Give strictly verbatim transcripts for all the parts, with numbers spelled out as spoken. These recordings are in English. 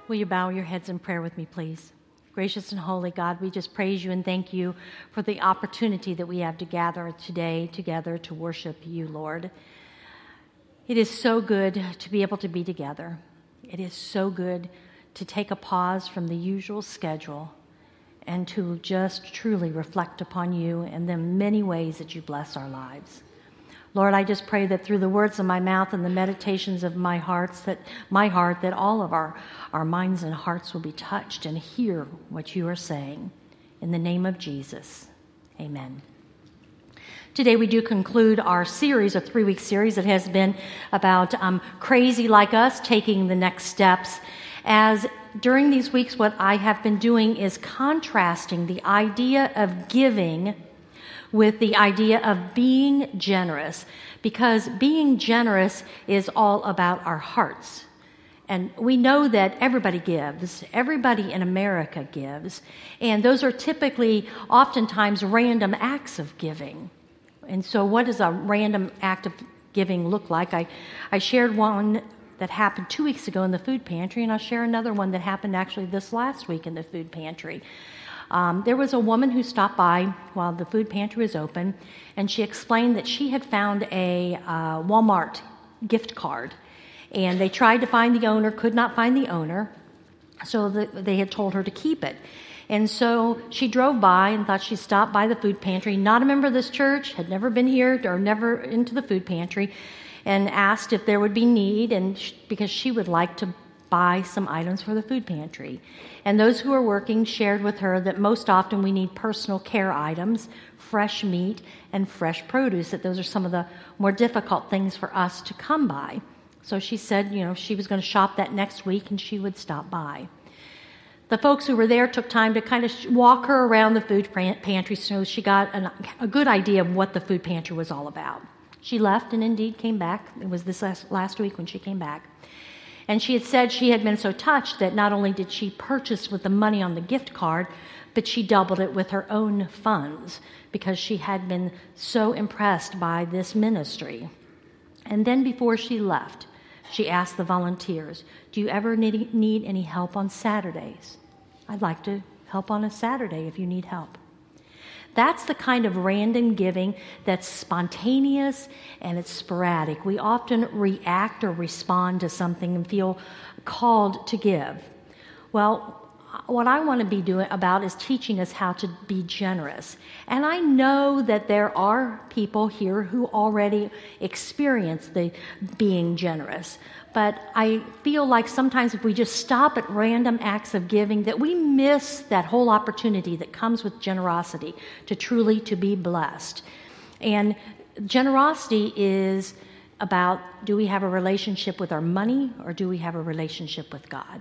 Will you bow your heads in prayer with me, please? Gracious and holy God, we just praise you and thank you for the opportunity that we have to gather today together to worship you, Lord. It is so good to be able to be together. It is so good to take a pause from the usual schedule and to just truly reflect upon you and the many ways that you bless our lives. Lord, I just pray that through the words of my mouth and the meditations of my hearts, that my heart, that all of our, our minds and hearts will be touched and hear what you are saying. In the name of Jesus, amen. Today we do conclude our series, a three-week series that has been about um, crazy like us taking the next steps. As during these weeks, what I have been doing is contrasting the idea of giving with the idea of being generous, because being generous is all about our hearts. And we know that everybody gives. Everybody in America gives. And those are typically, oftentimes, random acts of giving. And so what does a random act of giving look like? I, I shared one that happened two weeks ago in the food pantry, and I'll share another one that happened actually this last week in the food pantry. Um, there was a woman who stopped by while the food pantry was open, and she explained that she had found a uh, Walmart gift card, and they tried to find the owner, could not find the owner, so the, they had told her to keep it. And so she drove by and thought she'd stop by the food pantry, not a member of this church, had never been here or never into the food pantry, and asked if there would be need, and sh- because she would like to buy some items for the food pantry. And those who are working shared with her that most often we need personal care items, fresh meat, and fresh produce, that those are some of the more difficult things for us to come by. So she said, you know, she was going to shop that next week and she would stop by. The folks who were there took time to kind of walk her around the food pantry so she got an, a good idea of what the food pantry was all about. She left and indeed came back. It was this last, last week when she came back. And she had said she had been so touched that not only did she purchase with the money on the gift card, but she doubled it with her own funds because she had been so impressed by this ministry. And then before she left, she asked the volunteers, do you ever need, need any help on Saturdays? I'd like to help on a Saturday if you need help. That's the kind of random giving that's spontaneous and it's sporadic. We often react or respond to something and feel called to give. Well, what I want to be doing about is teaching us how to be generous. And I know that there are people here who already experience the being generous. But I feel like sometimes if we just stop at random acts of giving, that we miss that whole opportunity that comes with generosity to truly to be blessed. And generosity is about, do we have a relationship with our money or do we have a relationship with God?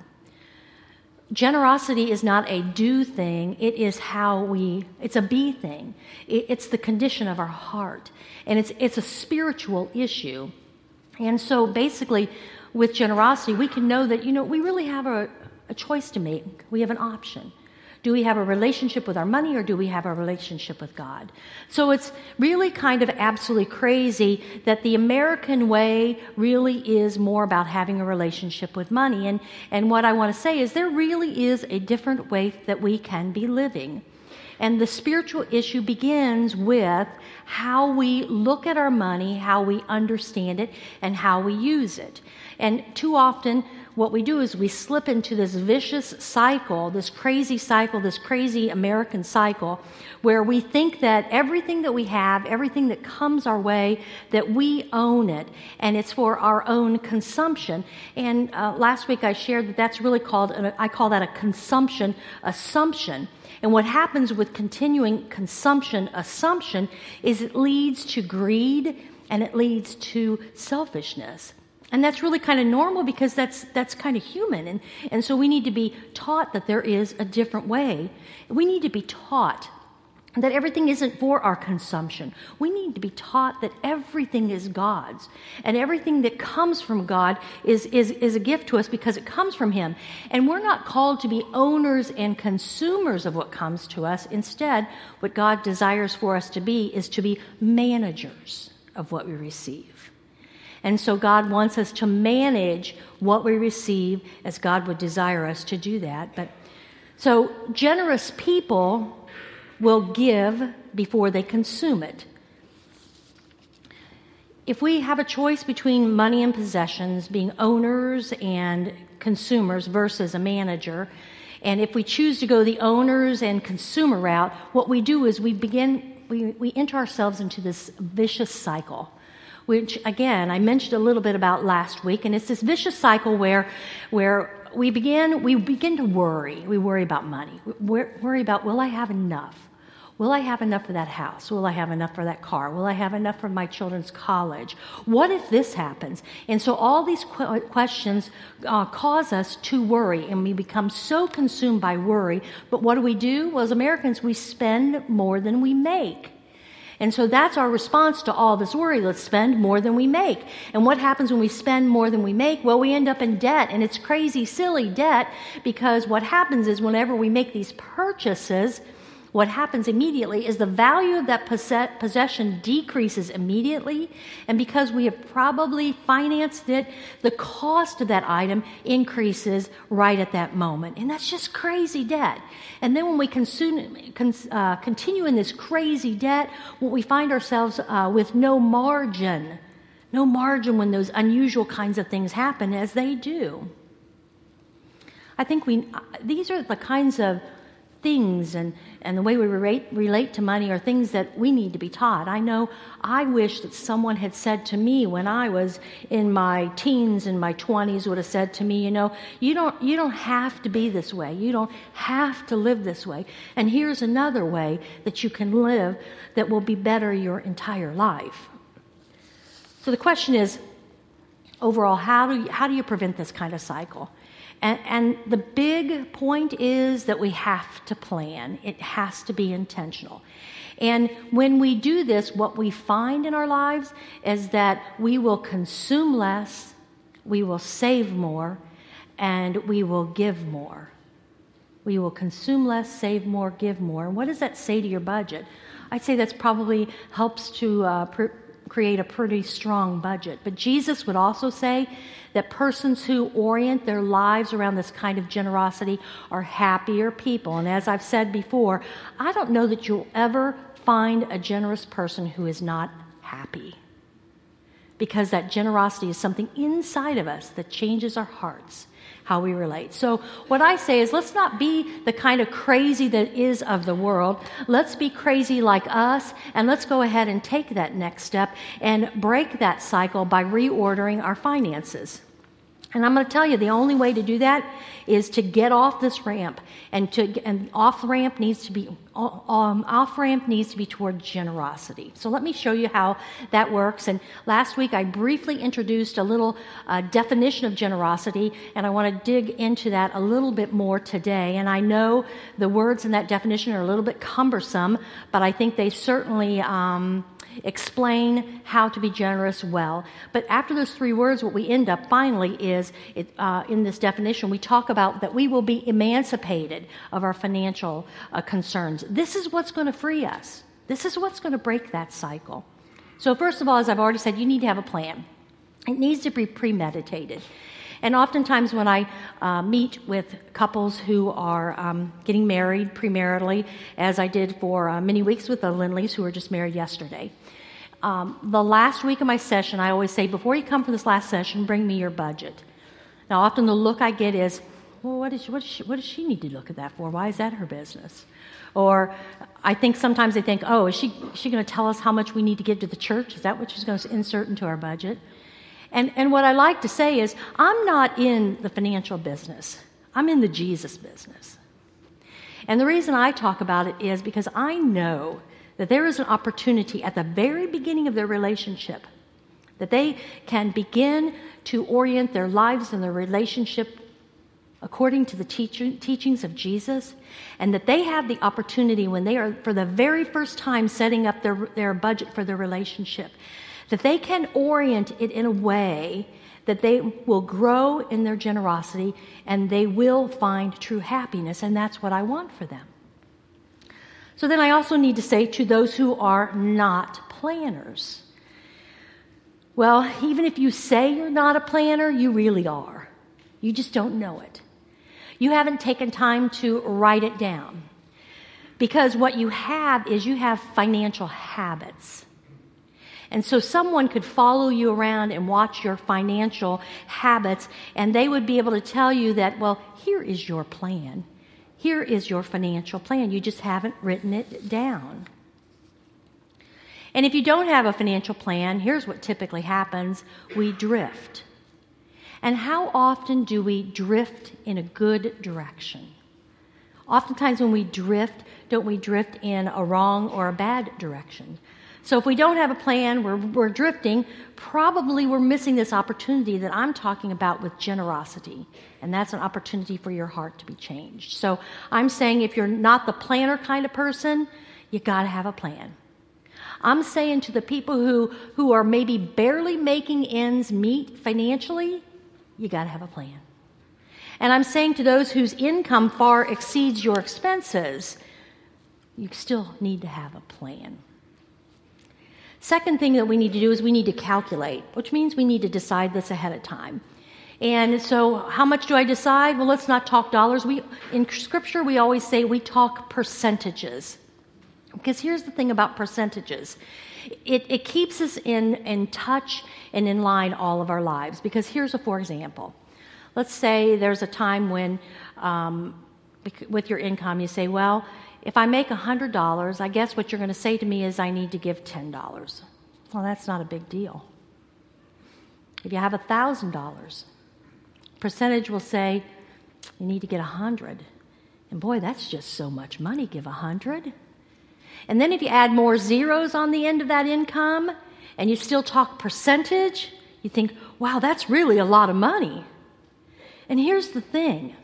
Generosity is not a do thing, it is how we, it's a be thing. It, it's the condition of our heart. And it's it's a spiritual issue. And so basically, with generosity, we can know that, you know, we really have a, a choice to make. We have an option. Do we have a relationship with our money or do we have a relationship with God? So it's really kind of absolutely crazy that the American way really is more about having a relationship with money. And, and what I want to say is there really is a different way that we can be living. And the spiritual issue begins with how we look at our money, how we understand it, and how we use it. And too often, what we do is we slip into this vicious cycle, this crazy cycle, this crazy American cycle, where we think that everything that we have, everything that comes our way, that we own it, and it's for our own consumption. And uh, last week I shared that that's really called, I call that a consumption assumption. And what happens with continuing consumption assumption is it leads to greed and it leads to selfishness. And that's really kind of normal because that's that's kind of human. And, and so we need to be taught that there is a different way. We need to be taught that everything isn't for our consumption. We need to be taught that everything is God's. And everything that comes from God is, is, is a gift to us because it comes from Him. And we're not called to be owners and consumers of what comes to us. Instead, what God desires for us to be is to be managers of what we receive. And so God wants us to manage what we receive as God would desire us to do that. But so generous people will give before they consume it. If we have a choice between money and possessions, being owners and consumers versus a manager, and if we choose to go the owners and consumer route, what we do is we begin, we, we enter ourselves into this vicious cycle, which, again, I mentioned a little bit about last week, and it's this vicious cycle where, where we begin, we begin to worry. We worry about money. We worry about, will I have enough? Will I have enough for that house? Will I have enough for that car? Will I have enough for my children's college? What if this happens? And so all these qu- questions uh, cause us to worry, and we become so consumed by worry. But what do we do? Well, as Americans, we spend more than we make. And so that's our response to all this worry. Let's spend more than we make. And what happens when we spend more than we make? Well, we end up in debt, and it's crazy, silly debt, because what happens is whenever we make these purchases, what happens immediately is the value of that possession decreases immediately, and because we have probably financed it, the cost of that item increases right at that moment. And that's just crazy debt. And then when we consume, uh, continue in this crazy debt, when we find ourselves uh, with no margin, no margin when those unusual kinds of things happen, as they do. I think we these are the kinds of things and, and the way we relate, relate to money are things that we need to be taught. I know I wish that someone had said to me when I was in my teens and my twenties, would have said to me, you know, you don't you don't have to be this way. You don't have to live this way. And here's another way that you can live that will be better your entire life. So the question is, overall, how do you, how do you prevent this kind of cycle? And, and the big point is that we have to plan. It has to be intentional. And when we do this, what we find in our lives is that we will consume less, we will save more, and we will give more. We will consume less, save more, give more. And what does that say to your budget? I'd say that's probably helps to uh, pr- create a pretty strong budget. But Jesus would also say that persons who orient their lives around this kind of generosity are happier people. And as I've said before, I don't know that you'll ever find a generous person who is not happy, because that generosity is something inside of us that changes our hearts, how we relate. So what I say is, let's not be the kind of crazy that is of the world. Let's be crazy like us, and let's go ahead and take that next step and break that cycle by reordering our finances. And I'm going to tell you, the only way to do that is to get off this ramp, and to and off ramp needs to be um, off ramp needs to be toward generosity. So let me show you how that works. And last week I briefly introduced a little uh, definition of generosity, and I want to dig into that a little bit more today. And I know the words in that definition are a little bit cumbersome, but I think they certainly Um, explain how to be generous well. But after those three words, what we end up finally is, it, uh, in this definition, we talk about that we will be emancipated of our financial uh, concerns. This is what's going to free us. This is what's going to break that cycle. So first of all, as I've already said, you need to have a plan. It needs to be premeditated. And oftentimes when I uh, meet with couples who are um, getting married premaritally, as I did for uh, many weeks with the Lindleys, who were just married yesterday, um, the last week of my session, I always say, before you come for this last session, bring me your budget. Now, often the look I get is, well, what, is, what, does she, what does she need to look at that for? Why is that her business? Or I think sometimes they think, oh, is she, is she going to tell us how much we need to give to the church? Is that what she's going to insert into our budget? And, and what I like to say is, I'm not in the financial business. I'm in the Jesus business. And the reason I talk about it is because I know that there is an opportunity at the very beginning of their relationship that they can begin to orient their lives and their relationship according to the teach- teachings of Jesus, and that they have the opportunity when they are, for the very first time, setting up their, their budget for their relationship, that they can orient it in a way that they will grow in their generosity and they will find true happiness, and that's what I want for them. So then I also need to say to those who are not planners, Well, even if you say you're not a planner, you really are. You just don't know it. You haven't taken time to write it down. Because what you have is you have financial habits. And so someone could follow you around and watch your financial habits, and they would be able to tell you that, well, here is your plan. Here is your financial plan. You just haven't written it down. And if you don't have a financial plan, here's what typically happens. We drift. And how often do we drift in a good direction? Oftentimes when we drift, don't we drift in a wrong or a bad direction? So if we don't have a plan, we're, we're drifting, probably we're missing this opportunity that I'm talking about with generosity. And that's an opportunity for your heart to be changed. So I'm saying if you're not the planner kind of person, you got to have a plan. I'm saying to the people who, who are maybe barely making ends meet financially, you got to have a plan. And I'm saying to those whose income far exceeds your expenses, you still need to have a plan. Second thing that we need to do is we need to calculate, which means we need to decide this ahead of time. And so how much do I decide? Well, let's not talk dollars. We in Scripture, we always say we talk percentages. Because here's the thing about percentages. It, it keeps us in, in touch and in line all of our lives. Because here's a for example. Let's say there's a time when um, with your income you say, well, if I make one hundred dollars, I guess what you're going to say to me is I need to give ten dollars. Well, that's not a big deal. If you have one thousand dollars, percentage will say you need to get one hundred dollars. And boy, that's just so much money, give one hundred dollars. And then if you add more zeros on the end of that income and you still talk percentage, you think, wow, that's really a lot of money. And here's the thing.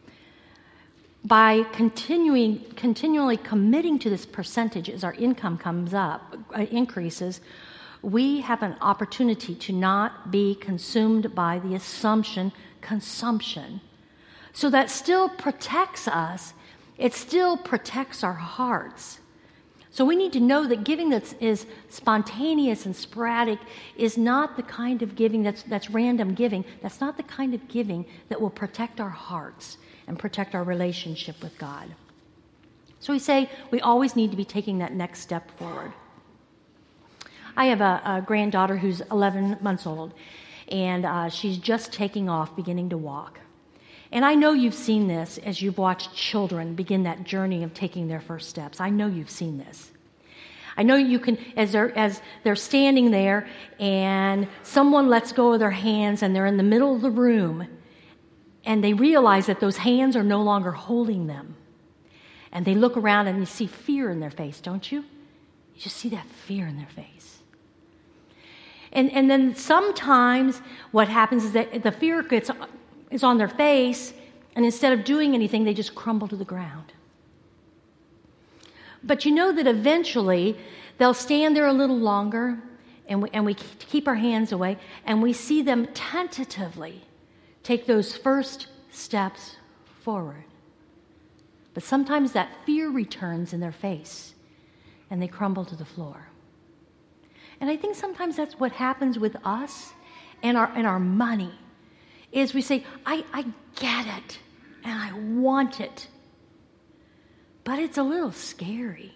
By continuing, continually committing to this percentage as our income comes up, uh, increases, we have an opportunity to not be consumed by the assumption consumption. So that still protects us. It still protects our hearts. So we need to know that giving that is spontaneous and sporadic is not the kind of giving that's, that's random giving. That's not the kind of giving that will protect our hearts and protect our relationship with God. So we say we always need to be taking that next step forward. I have a, a granddaughter who's eleven months old, and uh, she's just taking off, beginning to walk. And I know you've seen this as you've watched children begin that journey of taking their first steps. I know you've seen this. I know you can, as they're, as they're standing there and someone lets go of their hands and they're in the middle of the room and they realize that those hands are no longer holding them. And they look around and you see fear in their face, don't you? You just see that fear in their face. And, and then sometimes what happens is that the fear gets is on their face, and instead of doing anything, they just crumble to the ground. But you know that eventually they'll stand there a little longer, and we, and we keep our hands away, and we see them tentatively take those first steps forward. But sometimes that fear returns in their face, and they crumble to the floor. And I think sometimes that's what happens with us and our, and our money. Is we say, I, I get it, and I want it, but it's a little scary.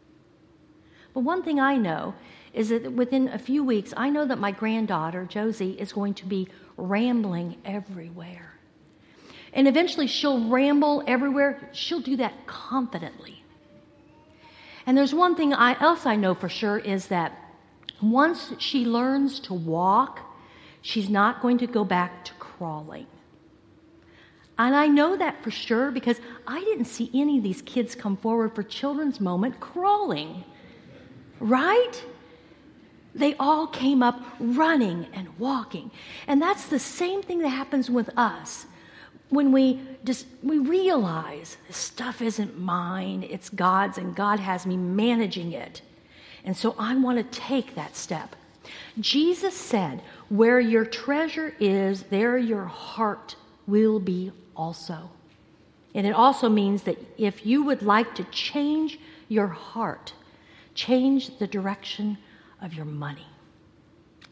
But one thing I know is that within a few weeks, I know that my granddaughter, Josie, is going to be rambling everywhere. And eventually she'll ramble everywhere. She'll do that confidently. And there's one thing I, else I know for sure is that once she learns to walk, she's not going to go back to crawling. And I know that for sure because I didn't see any of these kids come forward for Children's Moment crawling. Right? They all came up running and walking. And that's the same thing that happens with us. When we just we realize this stuff isn't mine, it's God's, and God has me managing it. And so I want to take that step. Jesus said, where your treasure is, there your heart will be also. And it also means that if you would like to change your heart, change the direction of your money.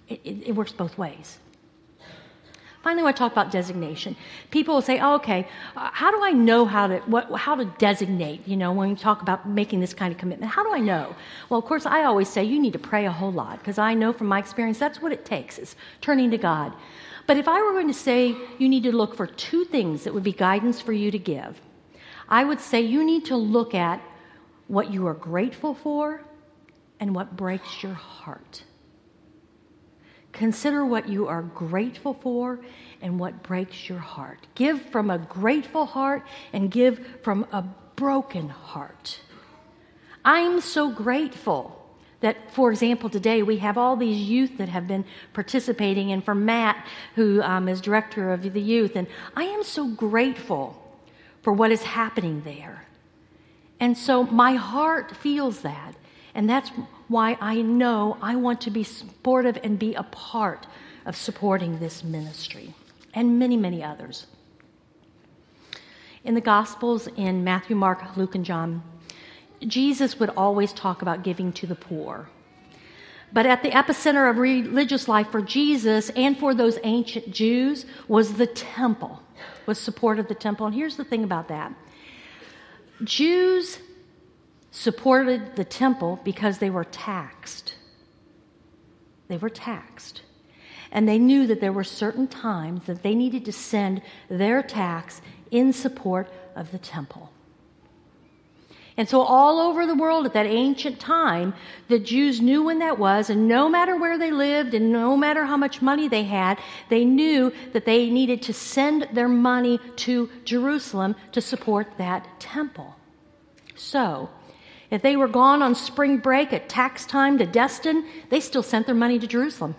It, it, it works both ways. Finally, I want to talk about designation. People will say, oh, okay, uh, how do I know how to what, how to designate, you know, when you talk about making this kind of commitment? How do I know? Well, of course, I always say you need to pray a whole lot, because I know from my experience that's what it takes, is turning to God. But if I were going to say you need to look for two things that would be guidance for you to give, I would say you need to look at what you are grateful for and what breaks your heart. Consider what you are grateful for and what breaks your heart. Give from a grateful heart and give from a broken heart. I'm so grateful that, for example, today we have all these youth that have been participating, and for Matt, who um, is director of the youth, and I am so grateful for what is happening there. And so my heart feels that, and that's why I know I want to be supportive and be a part of supporting this ministry and many, many others. In the Gospels, in Matthew, Mark, Luke, and John, Jesus would always talk about giving to the poor. But at the epicenter of religious life for Jesus and for those ancient Jews was the temple, was support of the temple. And here's the thing about that. Jews supported the temple because they were taxed. They were taxed. And they knew that there were certain times that they needed to send their tax in support of the temple. And so all over the world at that ancient time, the Jews knew when that was, and no matter where they lived and no matter how much money they had, they knew that they needed to send their money to Jerusalem to support that temple. So, if they were gone on spring break at tax time to Destin, they still sent their money to Jerusalem.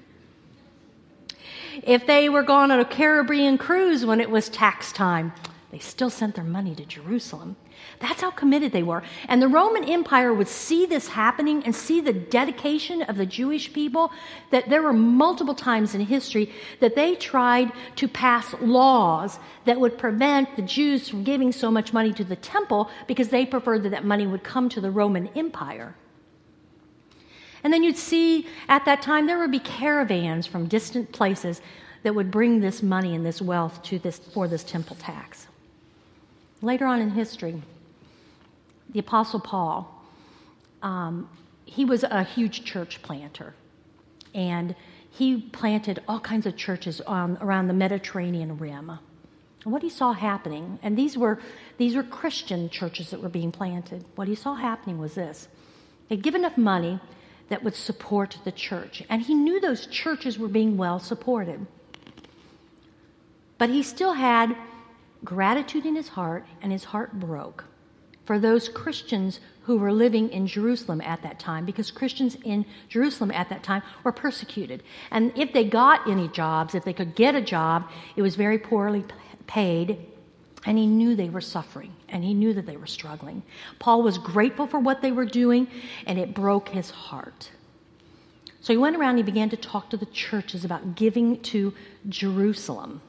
If they were gone on a Caribbean cruise when it was tax time, they still sent their money to Jerusalem. That's how committed they were. And the Roman Empire would see this happening and see the dedication of the Jewish people, that there were multiple times in history that they tried to pass laws that would prevent the Jews from giving so much money to the temple because they preferred that that money would come to the Roman Empire. And then you'd see at that time there would be caravans from distant places that would bring this money and this wealth to this for this temple tax. Later on in history, the Apostle Paul, um, he was a huge church planter, and he planted all kinds of churches on, around the Mediterranean rim. And what he saw happening, and these were these were Christian churches that were being planted, what he saw happening was this. They'd give enough money that would support the church, and he knew those churches were being well supported. But he still had gratitude in his heart, and his heart broke for those Christians who were living in Jerusalem at that time, because Christians in Jerusalem at that time were persecuted. And if they got any jobs, if they could get a job, it was very poorly paid, and he knew they were suffering, and he knew that they were struggling. Paul was grateful for what they were doing, and it broke his heart. So he went around and he began to talk to the churches about giving to Jerusalem.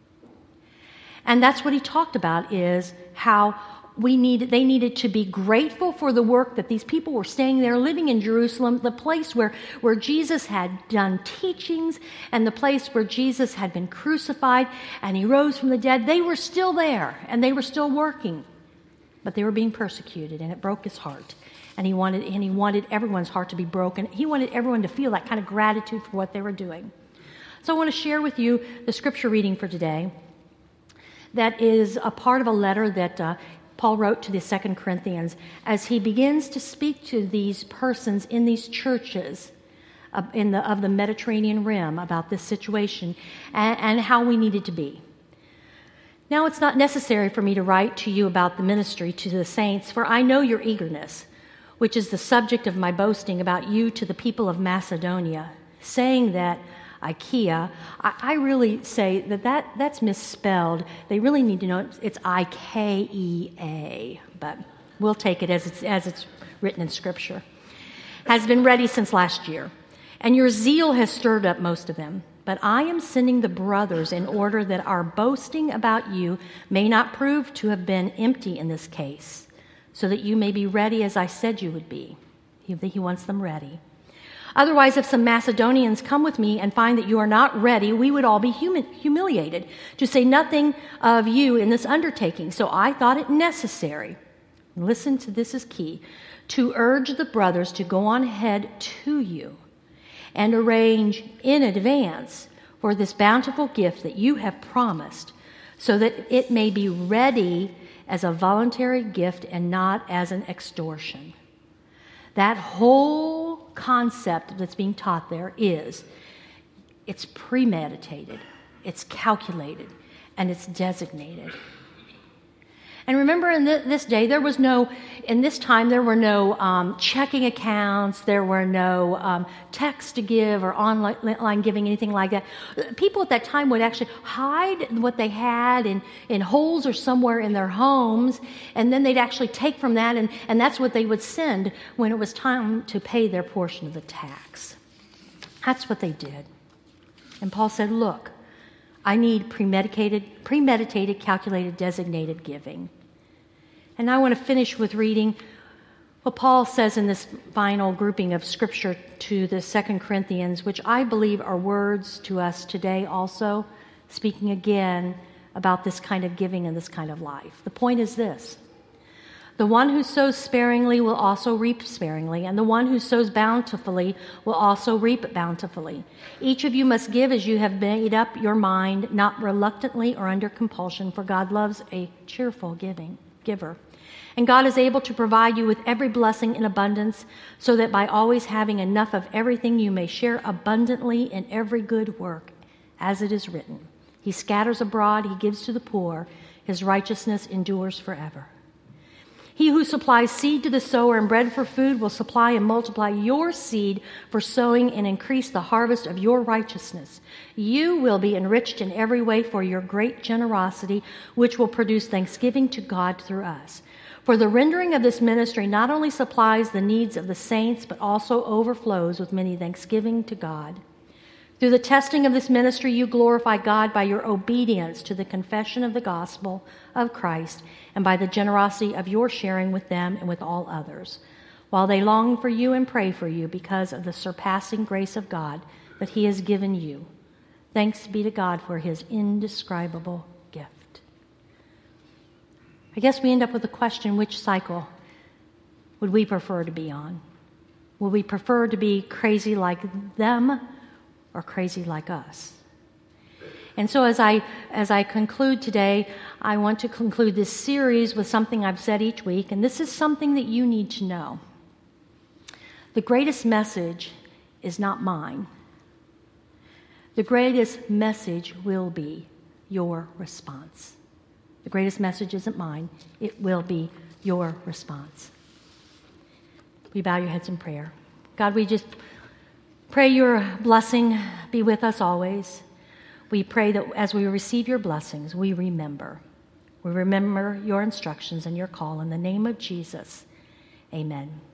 And that's what he talked about, is how we needed, they needed to be grateful for the work that these people were staying there, living in Jerusalem, the place where, where Jesus had done teachings, and the place where Jesus had been crucified and he rose from the dead. They were still there, and they were still working, but they were being persecuted, and it broke his heart. And he wanted, and he wanted everyone's heart to be broken. He wanted everyone to feel that kind of gratitude for what they were doing. So I want to share with you the scripture reading for today. That is a part of a letter that uh, Paul wrote to the Second Corinthians as he begins to speak to these persons in these churches uh, in the, of the Mediterranean rim about this situation and, and how we needed to be. Now, it's not necessary for me to write to you about the ministry to the saints, for I know your eagerness, which is the subject of my boasting about you to the people of Macedonia, saying that Ikea, I, I really say that, that that's misspelled. They really need to know it's I K E A, but we'll take it as it's, as it's written in Scripture. Has been ready since last year, and your zeal has stirred up most of them. But I am sending the brothers in order that our boasting about you may not prove to have been empty in this case, so that you may be ready as I said you would be. He, he wants them ready. Otherwise, if some Macedonians come with me and find that you are not ready, we would all be humi- humiliated, to say nothing of you in this undertaking. So I thought it necessary, listen to this is key, to urge the brothers to go on ahead to you and arrange in advance for this bountiful gift that you have promised, so that it may be ready as a voluntary gift and not as an extortion. That whole concept that's being taught there is it's premeditated, it's calculated, and it's designated. And remember, in th- this day, there was no, in this time, there were no um, checking accounts, there were no um, text to give or online giving, anything like that. People at that time would actually hide what they had in, in holes or somewhere in their homes, and then they'd actually take from that, and, and that's what they would send when it was time to pay their portion of the tax. That's what they did. And Paul said, look, I need premeditated, premeditated, calculated, designated giving. And I want to finish with reading what Paul says in this final grouping of Scripture to the Second Corinthians, which I believe are words to us today also, speaking again about this kind of giving and this kind of life. The point is this: the one who sows sparingly will also reap sparingly, and the one who sows bountifully will also reap bountifully. Each of you must give as you have made up your mind, not reluctantly or under compulsion, for God loves a cheerful giving giver. And God is able to provide you with every blessing in abundance, so that by always having enough of everything you may share abundantly in every good work, as it is written, He scatters abroad, He gives to the poor, His righteousness endures forever. He who supplies seed to the sower and bread for food will supply and multiply your seed for sowing and increase the harvest of your righteousness. You will be enriched in every way for your great generosity, which will produce thanksgiving to God through us. For the rendering of this ministry not only supplies the needs of the saints, but also overflows with many thanksgiving to God. Through the testing of this ministry, you glorify God by your obedience to the confession of the gospel of Christ and by the generosity of your sharing with them and with all others, while they long for you and pray for you because of the surpassing grace of God that He has given you. Thanks be to God for His indescribable gift. I guess we end up with the question, which cycle would we prefer to be on? Would we prefer to be crazy like them or crazy like us? And so as I as I conclude today, I want to conclude this series with something I've said each week, and this is something that you need to know. The greatest message is not mine. The greatest message will be your response. The greatest message isn't mine. It will be your response. We bow your heads in prayer. God, we just pray your blessing be with us always. We pray that as we receive your blessings, we remember. We remember your instructions and your call. In the name of Jesus, amen.